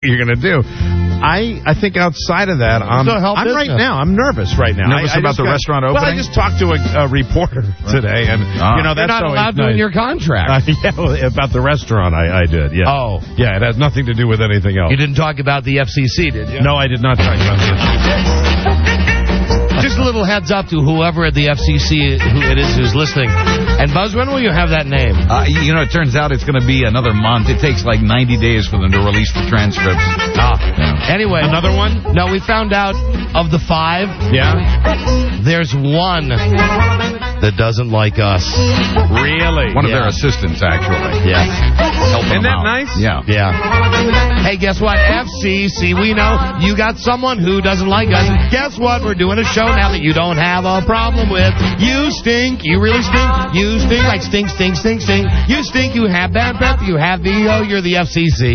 you're going to do. I think outside of that, I'm nervous right now. Nervous about the restaurant opening? Well, I just talked to a reporter today, and that's you're not allowed to in your contract. About the restaurant, I did. Yeah. Oh, yeah. It has nothing to do with anything else. You didn't talk about the FCC, did you? No, I did not talk about the FCC. Just a little heads up to whoever at the FCC who's listening. And Buzz, when will you have that name? It turns out it's going to be another month. It takes like 90 days for them to release the transcripts. Anyway. Another one? No, we found out of the 5. Yeah? There's one that doesn't like us. Really? One of their assistants, actually. Yeah. Isn't that nice? Yeah. Yeah. Hey, guess what? FCC, we know you got someone who doesn't like us. Guess what? We're doing a show now that you don't have a problem with. You stink. You really stink. You stink like stink, stink, stink, stink. You stink. You have bad breath. You have VO. You're the FCC.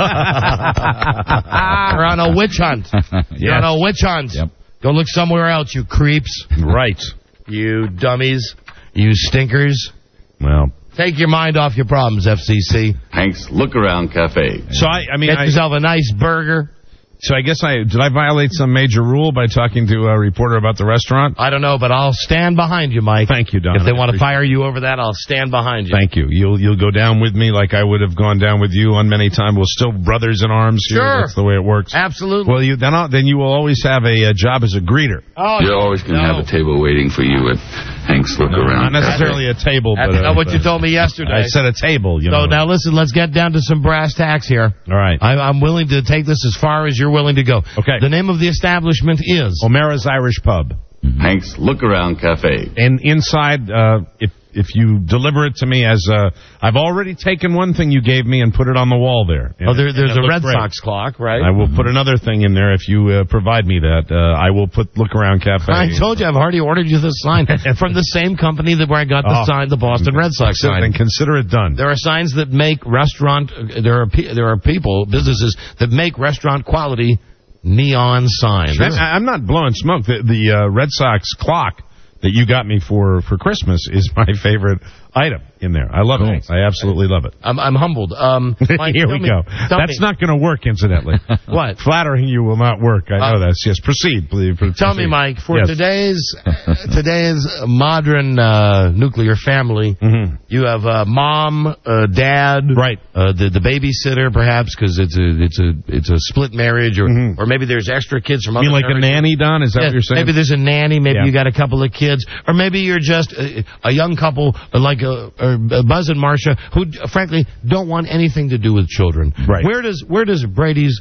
You're on a witch hunt. You're on a witch hunt. Yep. Go look somewhere else, you creeps. Right. You dummies. You stinkers. Well. Take your mind off your problems, FCC. Hank's Look Around Cafe. So, I mean... Get yourself a nice burger. So I guess did I violate some major rule by talking to a reporter about the restaurant? I don't know, but I'll stand behind you, Mike. Thank you, Don. If they want to fire you over that, I'll stand behind you. Thank you. You'll go down with me like I would have gone down with you on many times. We're still brothers in arms here. Sure. That's the way it works. Absolutely. Well, then you will always have a job as a greeter. Oh, You're always going to have a table waiting for you at Hank's Look Around. Not necessarily a table, That's but... not what you told me yesterday. I said a table, So now listen, let's get down to some brass tacks here. All right. I'm willing to take this as far as you're willing to go. Okay. The name of the establishment is... O'Mara's Irish Pub. Hank's Look Around Cafe. And inside, if you deliver it to me as I've already taken one thing you gave me and put it on the wall there. There's a Red Sox clock, right? I will put another thing in there if you provide me that. I will put Look Around Cafe. I told you I've already ordered you the sign from the same company where I got the sign, the Boston Red Sox sign. Then consider it done. There are signs that make there are businesses that make restaurant quality neon signs. Sure. I'm not blowing smoke. The Red Sox clock that you got me for Christmas is my favorite item in there. I love it. I absolutely love it. I'm humbled. Mike, Here we go. That's not going to work, incidentally. What? Flattering you will not work. I know that. Yes, proceed, please. Tell me, Mike, for today's modern nuclear family, you have mom, dad, right? The babysitter, perhaps, because it's a split marriage, or maybe there's extra kids from other like marriages. A nanny, Don? Is that what you're saying? Maybe there's a nanny. Maybe you got a couple of kids, or maybe you're just a young couple like Buzz and Marcia, who frankly don't want anything to do with children. Right. Where does Brady's,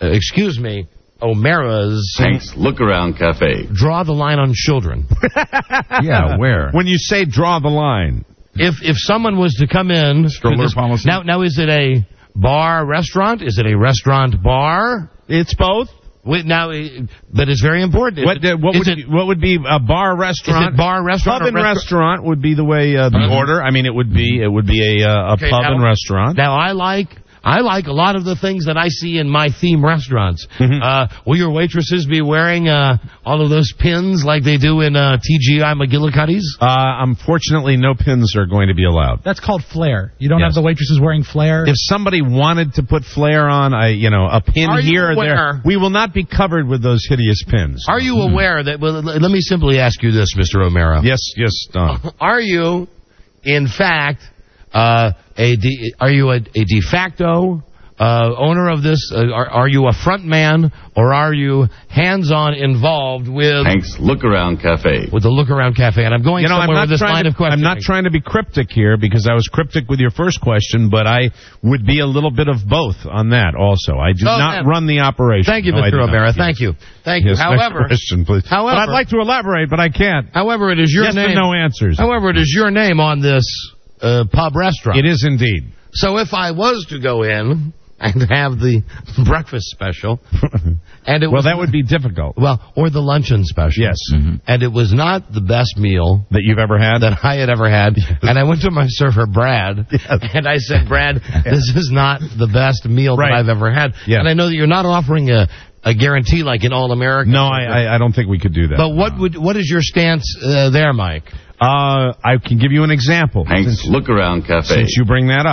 O'Mara's Hank's Look Around Cafe draw the line on children? Yeah, where? When you say draw the line, if someone was to come in, stroller policy. Now is it a bar restaurant? Is it a restaurant bar? It's both. But it's very important. What would be a bar restaurant? Is it bar restaurant? Pub and restaurant would be the way the order. I mean, it would be a pub and restaurant. Now I like a lot of the things that I see in my theme restaurants. Will your waitresses be wearing all of those pins like they do in TGI McGillicuddy's? Unfortunately, no pins are going to be allowed. That's called flair. You don't have the waitresses wearing flair. If somebody wanted to put flair on, a pin here or there, we will not be covered with those hideous pins. Are you aware that? Well, let me simply ask you this, Mr. O'Mara. Yes, Don. Are you, in fact, are you a de facto owner of this? Are you a front man, or are you hands-on involved with Hank's Look Around Cafe? With the Look Around Cafe, and I'm going somewhere with this line of questioning. I'm not trying to be cryptic here because I was cryptic with your first question, but I would be a little bit of both on that also. I do not run the operation. Thank you, Mr. O'Mara. Thank you. Yes, however, next question, please. But I'd like to elaborate, but I can't. However, it is your name. Yes and no answers. However, it is your name on this pub restaurant. It is indeed. So if I was to go in and have the breakfast special, and it that would be difficult. Or the luncheon special. Yes. And it was not the best meal that you've ever had, that I had ever had. Yes. And I went to my server, Brad, and I said, Brad, this is not the best meal that I've ever had. Yeah. And I know that you're not offering a guarantee like in All American. No, I don't think we could do that. But what is your stance there, Mike? I can give you an example. Hank's Look Around Cafe. Since you bring that up.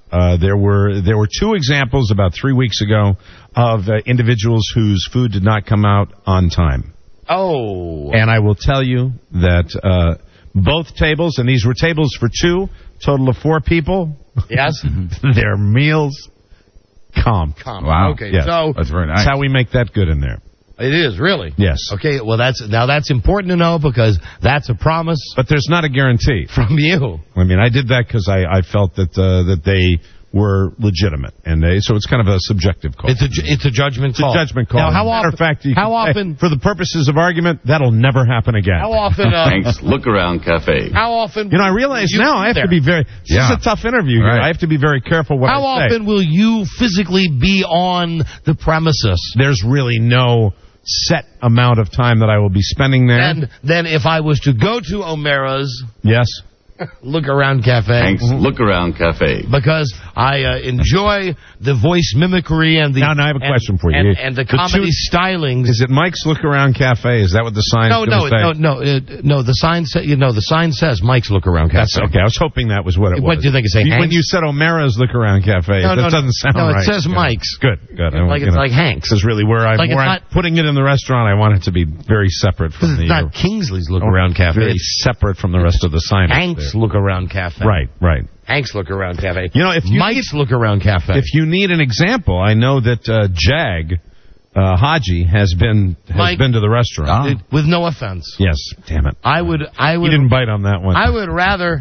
There were 2 examples about 3 weeks ago of individuals whose food did not come out on time. Oh. And I will tell you that both tables, and these were tables for 2, total of 4 people. Yes. Their meals calm. Wow. Okay. Yes. So That's very nice. that's how we make that good in there. it is really. Yes. Okay. Well, that's important to know because that's a promise But there's not a guarantee. from you. I mean, I did that because I felt that they were legitimate, and so it's kind of a subjective call. It's a judgment call. It's a judgment call. Now, how Matter often? of fact, you how can say, often? for the purposes of argument, that'll never happen again. How often? Thanks. Look Around Cafe. How often? You know, I realize will you now be I have there? to be very. This is a tough interview here. Right. I have to be very careful what How I say. often will you physically be on the premises? There's really no set amount of time that I will be spending there. And then, if I was to go to O'Mara's Yes. Look Around Cafe, Thanks. Look Around Cafe. because I enjoy the voice mimicry and the. Now I have a question for you. And the comedy stylings. Is it Mike's Look Around Cafe? Is that what the sign is going to say? No. The sign says Mike's Look Around Cafe. That's okay. I was hoping that was what it was. What do you think it's saying? When you said O'Mara's Look Around Cafe, that doesn't sound right. No, it says Mike's. Good. It's like Hank's. This is really where I'm putting it in the restaurant. I want it to be very separate from It's the. not Kingsley's Look Around Cafe. Very separate from the rest of the sign. Hank's Look Around Cafe. Right. Hank's Look Around Cafe. You know, if you Mike's Look Around Cafe. If you need an example, I know that Jag Haji has been to the restaurant. With no offense. Yes. Damn it. I would. You didn't bite on that one. I would rather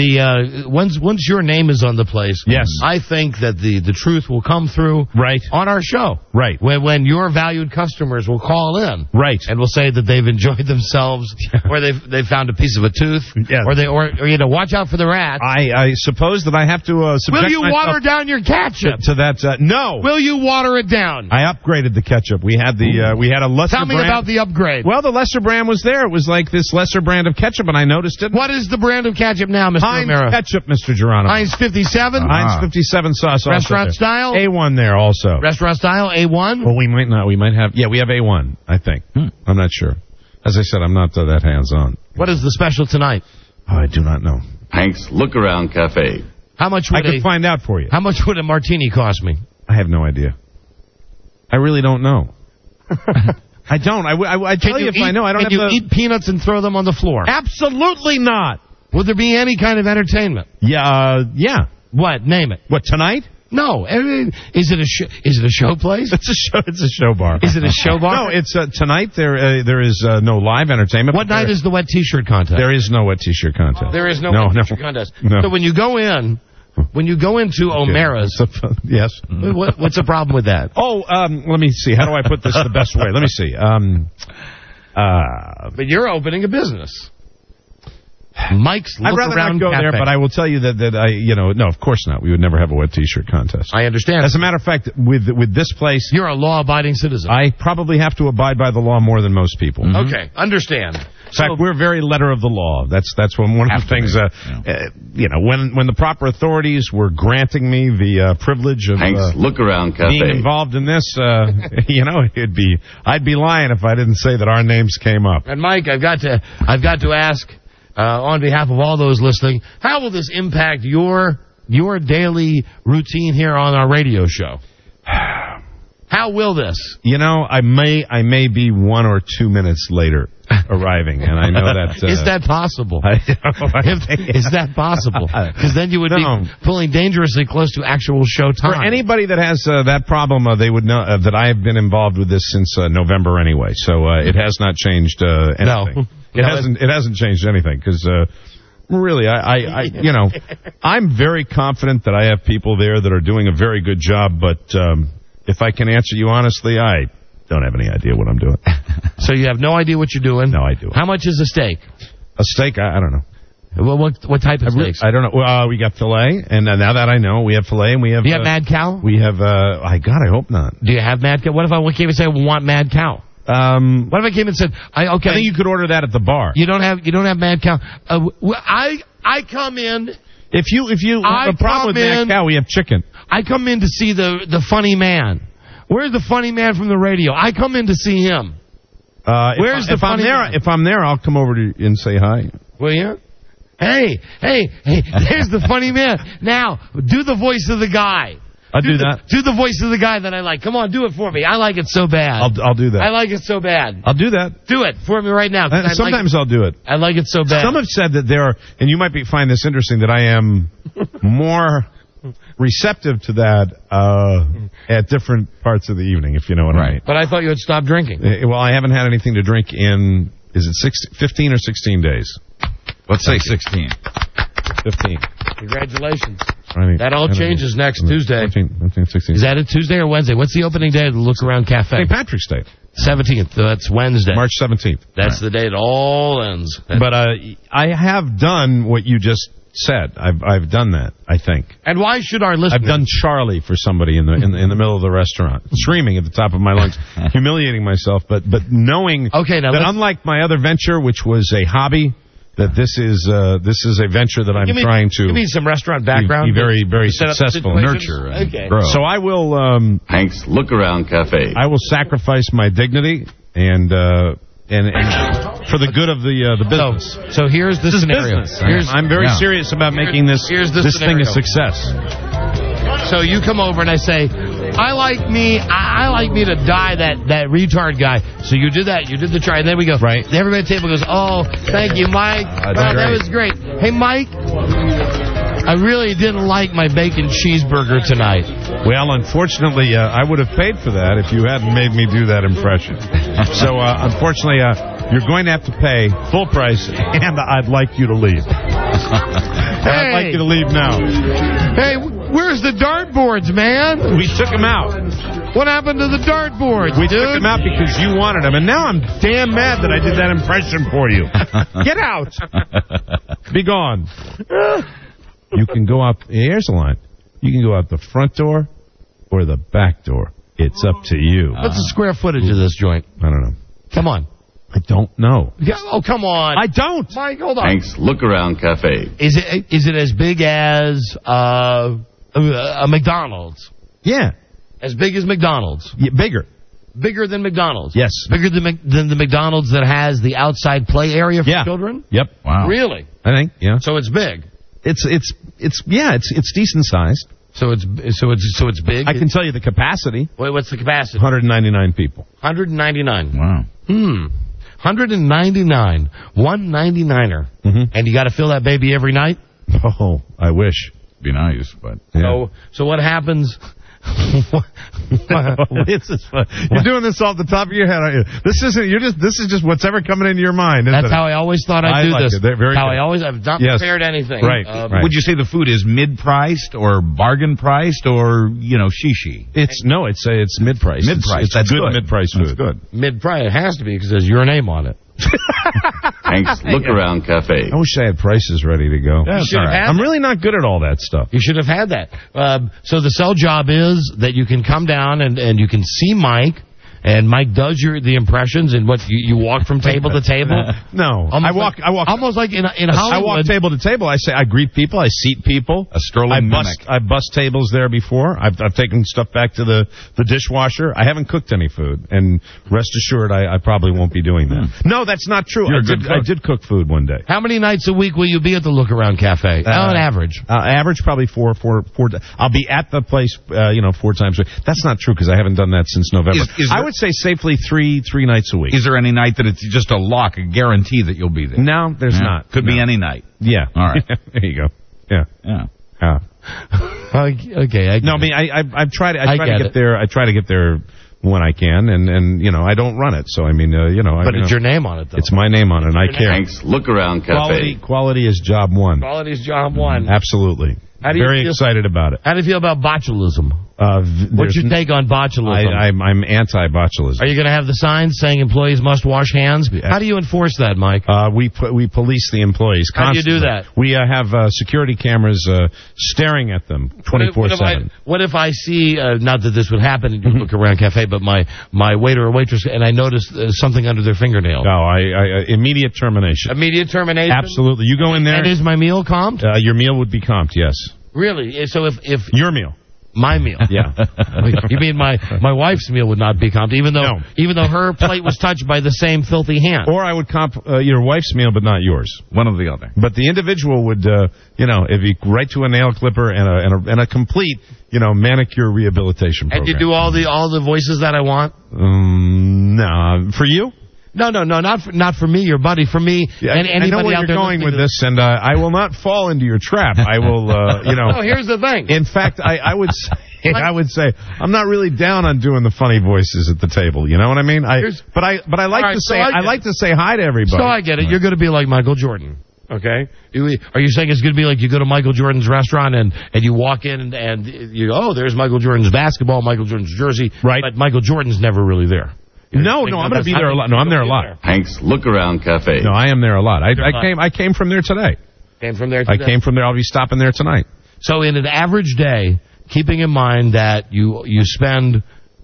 once your name is on the place. Yes. I think that the truth will come through. Right. On our show. Right. When your valued customers will call in. Right. And will say that they've enjoyed themselves, or they found a piece of a tooth, Yes. or watch out for the rats. I suppose that I have to subject Will you myself water down your ketchup? to that. No. Will you water it down? I upgraded the ketchup. We had a lesser Tell me brand. about the upgrade. Well, the lesser brand was there. It was like this lesser brand of ketchup, and I noticed it. What is the brand of ketchup now, Mr. Heinz O'Mara? ketchup, Mr. Geronimo. Heinz 57? Heinz 57 sauce. Restaurant also there. style? A1 there also. Restaurant style, A1? Well, we might not. We might have. Yeah, we have A1, I think. I'm not sure. As I said, I'm not that hands-on. What is the special tonight? Oh, I do not know. Thanks. Look Around Cafe. How much I would could find out for you. How much would a martini cost me? I have no idea. I really don't know. I don't. I tell you if I know. I don't have Can you eat peanuts and throw them on the floor? Absolutely not. Would there be any kind of entertainment? Yeah. What? Name it. What, tonight? No. Is it a show place? It's a show bar. Is it a show bar? No, it's tonight. There is no live entertainment. What night is the wet T-shirt contest? There is no wet T-shirt contest. There is no wet T-shirt contest. No. So when you go into O'Mara's, yes. What's the problem with that? Oh, let me see. How do I put this the best way? Let me see. But you're opening a business. Mike's Look I'd rather Around not go Cafe. there, but I will tell you that I, no, of course not. We would never have a wet T-shirt contest. I understand. As a matter of fact, with this place, You're a law-abiding citizen. I probably have to abide by the law more than most people. In Okay, understand. fact, we're very letter of the law. That's one of the things. When the proper authorities were granting me the privilege of Thanks. Look Around Cafe. being involved in this, I'd be lying if I didn't say that our names came up. And Mike, I've got to ask, on behalf of all those listening, how will this impact your daily routine here on our radio show? How will this? I may be 1 or 2 minutes later arriving, and I know that. Is that possible? Is that possible? Because then you would be pulling dangerously close to actual show time. For anybody that has that problem, they would know that I have been involved with this since November anyway. So it has not changed anything. No. It hasn't changed anything because. Really, I'm very confident that I have people there that are doing a very good job, but if I can answer you honestly, I don't have any idea what I'm doing. So you have no idea what you're doing? No, I do. How much is a steak? A steak? I don't know. Well, what type of steaks? I don't know. We got filet, and now that I know, we have filet, and we have... Do you have Mad Cow? We have... I hope not. Do you have Mad Cow? What if I came and said, I want Mad Cow? What if I came and said, I think you could order that at the bar. You don't have Mad Cow. I come in. If you have a problem with Mad Cow, we have chicken. I come in to see the funny man. Where's the funny man from the radio? I come in to see him. If I'm there, I'll come over and say hi. Will you? Hey, there's the funny man. Now, do the voice of the guy. I'll do that. Do the voice of the guy that I like. Come on, do it for me. I like it so bad. I'll do that. I like it so bad. I'll do that. Do it for me right now. Sometimes I'll do it. I like it so bad. Some have said that there are, and you might find this interesting, that I am more receptive to that at different parts of the evening, if you know what I mean. But I thought you had stopped drinking. Well, I haven't had anything to drink in, is it 15 or 16 days? Let's say 16. 15. Congratulations. Right. That all changes next Tuesday. 15, 16. Is that a Tuesday or Wednesday? What's the opening day of the Look Around Cafe? St. Patrick's Day. 17th. That's Wednesday. March 17th. That's the day it all ends. But I have done what you just said. I've done that, I think. And why should our listeners... I've done Charlie for somebody in the middle of the restaurant, screaming at the top of my lungs, humiliating myself, but knowing that unlike my other venture, which was a hobby, that this is a venture that I'm trying to... Give me some restaurant background. Be very, very successful. Nurture. Okay. Grow. So I will... Hank's Look Around Cafe. I will sacrifice my dignity and for the good of the business. So here's the scenario. I'm very serious about making this thing a success. So you come over and I say, I like me to die that retard guy. So you did that. You did the try. And then we go. Right. Everybody at the table goes, oh, thank you, Mike. That was great. Hey, Mike, I really didn't like my bacon cheeseburger tonight. Well, unfortunately, I would have paid for that if you hadn't made me do that impression. So, unfortunately, you're going to have to pay full price, and I'd like you to leave. I'd like you to leave now. Hey, where's the dartboards, man? We took them out. What happened to the dartboards, We took them out because you wanted them, and now I'm damn mad that I did that impression for you. Get out. Be gone. You can go out. Here's the line. You can go out the front door or the back door. It's up to you. What's the square footage of this joint? I don't know. Come on. I don't know. Yeah, oh, come on. I don't. Mike, hold on. Hank's Look Around Cafe. Is it as big as a McDonald's? Yeah. As big as McDonald's? Yeah, bigger. Bigger than McDonald's? Yes. Bigger than the McDonald's that has the outside play area for children? Yep. Wow. Really? I think. Yeah. So it's big. It's decent sized. So it's big. I can tell you the capacity. Wait, what's the capacity? 199 people. 199. Wow. 199. 199er. Mm-hmm. And you got to fill that baby every night? Oh, I wish. Be nice, but So what happens? You're doing this off the top of your head, aren't you? This is just whatever coming into your mind. That's how I always thought I'd do this. I've not prepared anything. Right. Would you say the food is mid-priced or bargain-priced or, shishi? It's mid-priced. Mid-priced. It's good mid-priced food. That's good. Mid-price. It has to be because there's your name on it. Hank's Look Around Cafe. I wish I had prices ready to go. You should have had I'm really not good at all that stuff. You should have had that. So the sell job is that you can come down and you can see Mike, and Mike does the impressions, and what you walk from table to table. No, I walk almost like in Hollywood. I walk table to table. I greet people. I seat people. A strolling mimic. I bust tables there before. I've taken stuff back to the dishwasher. I haven't cooked any food, and rest assured, I probably won't be doing that. No, that's not true. I did cook food one day. How many nights a week will you be at the Look Around Cafe? On average. Average probably four. I'll be at the place, 4 times a week. That's not true because I haven't done that since November. I would say safely three nights a week. Is there any night that it's just a lock, a guarantee that you'll be there? No, there's not. Could be any night. Yeah. All right. There you go. Yeah. Okay. I try to get there. I try to get there when I can, and I don't run it. So I mean, But it's your name on it, though. It's my name on it, and I care. Hank's Look Around Cafe. Quality is job one. Quality's job one. Absolutely. Very excited about it. How do you feel about botulism? What's your take on botulism? I'm anti-botulism. Are you going to have the signs saying employees must wash hands? How do you enforce that, Mike? We police the employees constantly. How do you do that? We have security cameras staring at them 24/7. What if I see, not that this would happen in your Look Around Cafe, but my waiter or waitress, and I notice something under their fingernail? No, immediate termination. Immediate termination? Absolutely. You go in there. And is my meal comped? Your meal would be comped, yes. Really? So if your meal. My meal. Yeah. You mean my wife's meal would not be comped, even though her plate was touched by the same filthy hand. Or I would comp your wife's meal, but not yours. One or the other. But the individual would, if you right to a nail clipper and a complete, manicure rehabilitation program. And you do all the voices that I want? No. For you? No, not for me, your buddy. For me, and anybody I know where out you're there going with this, and I will not fall into your trap. I will, No, here's the thing. In fact, I would say I'm not really down on doing the funny voices at the table. You know what I mean? But I like to say I like to say hi to everybody. So I get it. You're going to be like Michael Jordan. Okay? Are you saying it's going to be like you go to Michael Jordan's restaurant and you walk in and you go, oh, there's Michael Jordan's basketball, Michael Jordan's jersey, right? But Michael Jordan's never really there. No, I'm going to be there a lot. No, I'm there a lot. Hank's Look Around Cafe. No, I am there a lot. I came from there today. Came from there today? I came from there. I'll be stopping there tonight. So in an average day, keeping in mind that you spend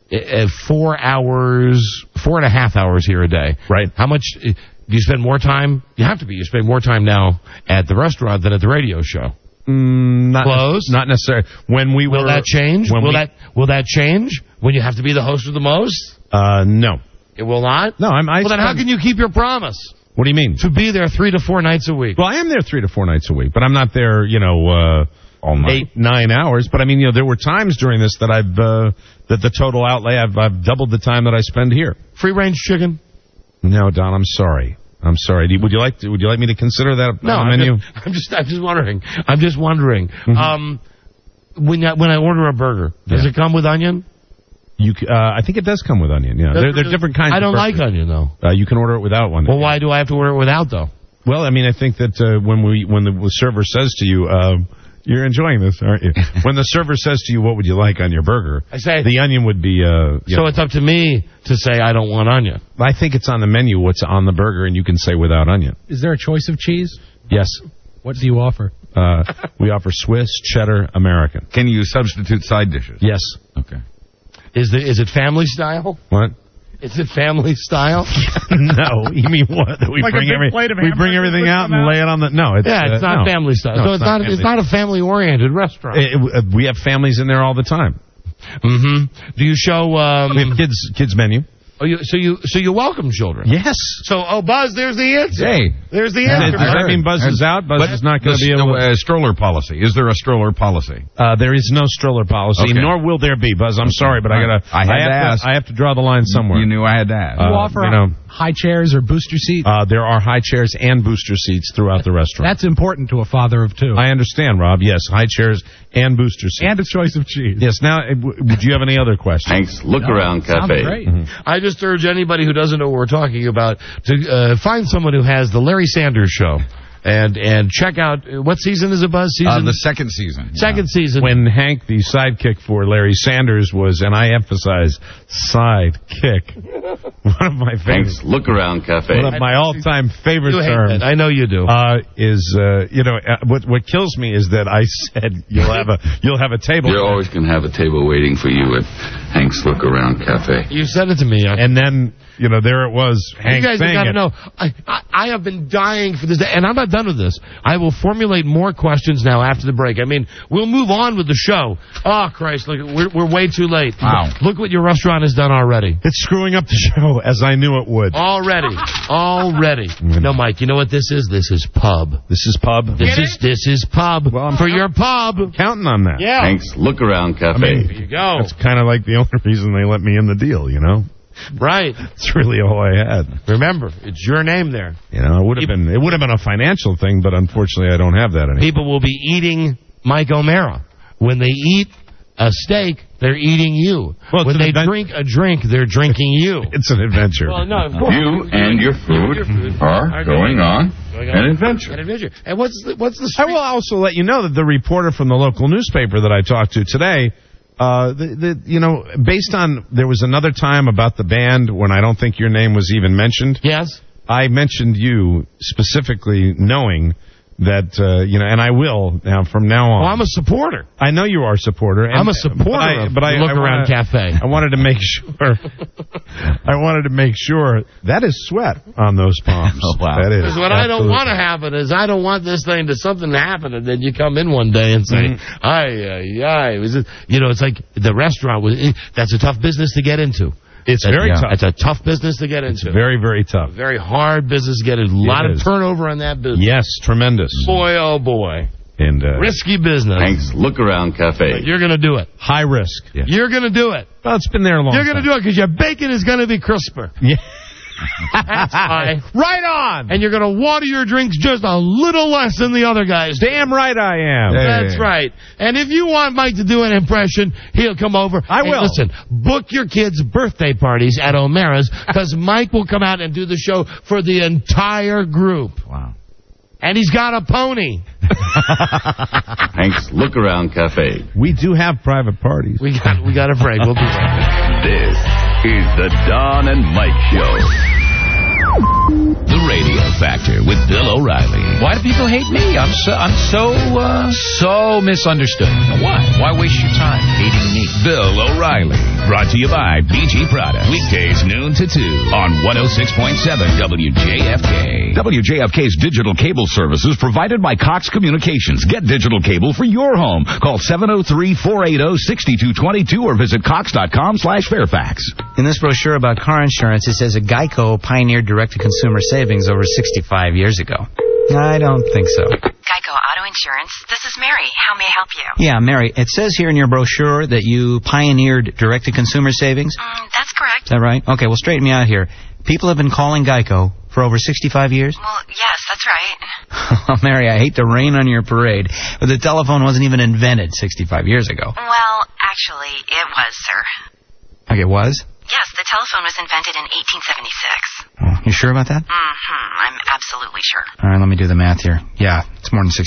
4 and a half hours here a day. Right. How much do you spend more time? You spend more time now at the restaurant than at the radio show. Not close? Not necessarily. Will that change? Will that change when you have to be the host of the most? No. It will not? No, Well, then how can you keep your promise? What do you mean? To be there 3 to 4 nights a week. Well, I am there 3 to 4 nights a week, but I'm not there, all night. 8-9 hours. But I mean, there were times during this that that the total outlay, I've doubled the time that I spend here. Free range chicken? No, Don, I'm sorry. Would you like me to consider that on the menu? I'm just wondering. Mm-hmm. When I order a burger, does it come with onion? I think it does come with onion. Yeah, there are different kinds. I don't of burgers. like onion though. You can order it without one. Well, why do I have to order it without though? Well, I mean, I think that when the server says to you, "You're enjoying this, aren't you?" When the server says to you, "What would you like on your burger?" I say the onion would be. So it's up to me to say I don't want onion. I think it's on the menu what's on the burger, and you can say without onion. Is there a choice of cheese? Yes. What do you offer? We offer Swiss, cheddar, American. Can you substitute side dishes? Yes. Okay. Is it family style? What? Is it family style? No. You mean what? We like bring everything out and lay it on the... No. It's not family style. No, so it's not a family-oriented restaurant. We have families in there all the time. Mm-hmm. Do you show... we have kids menu. Oh, so you welcome children? Yes. So, Buzz, there's the answer. Hey. There's the answer. Does that mean Buzz is out? Buzz is not going to be able to... stroller policy. Is there a stroller policy? There is no stroller policy, nor will there be, Buzz. I'm sorry, but I have to draw the line somewhere. You knew I had to ask. You offer high chairs or booster seats? There are high chairs and booster seats throughout the restaurant. That's important to a father of two. I understand, Rob. Yes, high chairs and booster seats. And a choice of cheese. Yes. Now, would you have any other questions? Hank's Look Around Cafe. Great. Mm-hmm. I just urge anybody who doesn't know what we're talking about to find someone who has the Larry Sanders Show. And check out, what season is it, Buzz? The second season. Second season. When Hank, the sidekick for Larry Sanders, was, and I emphasize, sidekick. One of my favorites. Hank's Look Around Cafe. One of my all-time favorite terms. I know you do. What kills me is that I said you'll have a table. You're always going to have a table waiting for you at Hank's Look Around Cafe. You said it to me. And then, there it was, Hank you guys saying have got to it. know, I have been dying for this day, and I'm not done with this. I will formulate more questions now after the break. I mean, we'll move on with the show. Oh, Christ, look, we're way too late. Wow. Look what your restaurant has done already. It's screwing up the show, as I knew it would. Already. No, Mike, you know what this is? This is pub. This is pub? This is pub. Well, for your pub. Counting on that. Yeah. Hank's Look Around Cafe. There you go. That's kind of like the only reason they let me in the deal, Right. That's really all I had. Remember, it's your name there. It would have been a financial thing, but unfortunately I don't have that anymore. People will be eating Mike O'Mara. When they eat a steak, they're eating you. Well, when they drink a drink, they're drinking you. It's an adventure. Well, no, of course. You and your food are going on an adventure. And what's the I will also let you know that the reporter from the local newspaper that I talked to today, based on, there was another time about the band when I don't think your name was even mentioned. Yes. I mentioned you specifically knowing that, and I will now from now on. Well, I'm a supporter. I know you are a supporter. And, I'm a supporter of Look Around Cafe. I wanted to make sure. I wanted to make sure that is sweat on those palms. Oh, wow. That is. Because what I don't want to happen is I don't want this thing to something to happen and then you come in one day and say, it's like the restaurant that's a tough business to get into. It's very tough. It's a tough business to get into. It's very, very tough. Very hard business to get into. A lot of turnover on that business. Yes, tremendous. Boy, oh boy. And risky business. Hank's Look Around Cafe. But you're going to do it. High risk. Yeah. You're going to do it. Well, it's been there a long time. You're going to do it because your bacon is going to be crisper. Yeah. That's why. Right on. And you're going to water your drinks just a little less than the other guys. Damn right I am. That's right. And if you want Mike to do an impression, he'll come over. I will. Listen, book your kids' birthday parties at O'Mara's because Mike will come out and do the show for the entire group. Wow. And he's got a pony. Hank's Look Around Cafe. We do have private parties. We got a break. We'll be back. This is the Don and Mike Show. The Radio Factor with Bill O'Reilly. Why do people hate me? I'm so misunderstood. Why waste your time hating me? Bill O'Reilly. Brought to you by BG Products. Weekdays noon to 2 on 106.7 WJFK. WJFK's digital cable services provided by Cox Communications. Get digital cable for your home. Call 703-480-6222 or visit cox.com/Fairfax. In this brochure about car insurance, it says a Geico pioneered direct-to-consumer savings over 65 years ago. I don't think so. Geico Auto Insurance. This is Mary. How may I help you? Yeah, Mary, it says here in your brochure that you pioneered direct-to-consumer savings. That's correct. Is that right? Okay, well, straighten me out here. People have been calling Geico for over 65 years? Well, yes, that's right. Mary, I hate to rain on your parade, but the telephone wasn't even invented 65 years ago. Well, actually, it was, sir. Okay, it was? Yes, the telephone was invented in 1876. Oh, you sure about that? I'm absolutely sure. All right, let me do the math here. Yeah, it's more than 65